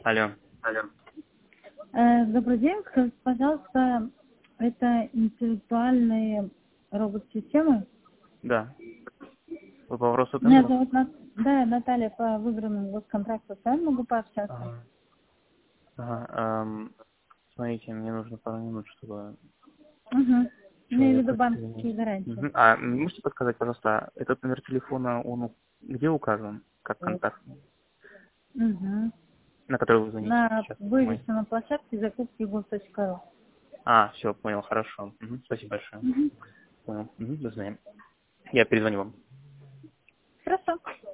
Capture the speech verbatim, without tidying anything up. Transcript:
Алло. Алло. Э, Добрый день. Скажите, пожалуйста, это интеллектуальные робот-системы? Да. Вы по вопросу Меня тендеров? зовут Нат... да, Наталья, по выигранному госконтракту. С вами могу пообщаться? Ага. Ага. эм, смотрите, мне нужно пару минут, чтобы Угу. Имею в виду человека банковские соединить. гарантии. Мгм. А можете подсказать, пожалуйста, этот номер телефона, он у- где указан, как контакт, Угу. на который вы звоните На сейчас? Мой. вывеске на площадке закупки гос.ру. А, все, понял, хорошо. Мгм. Спасибо большое. Угу. Понял. Мгм. До свидания. Я перезвоню вам. Хорошо.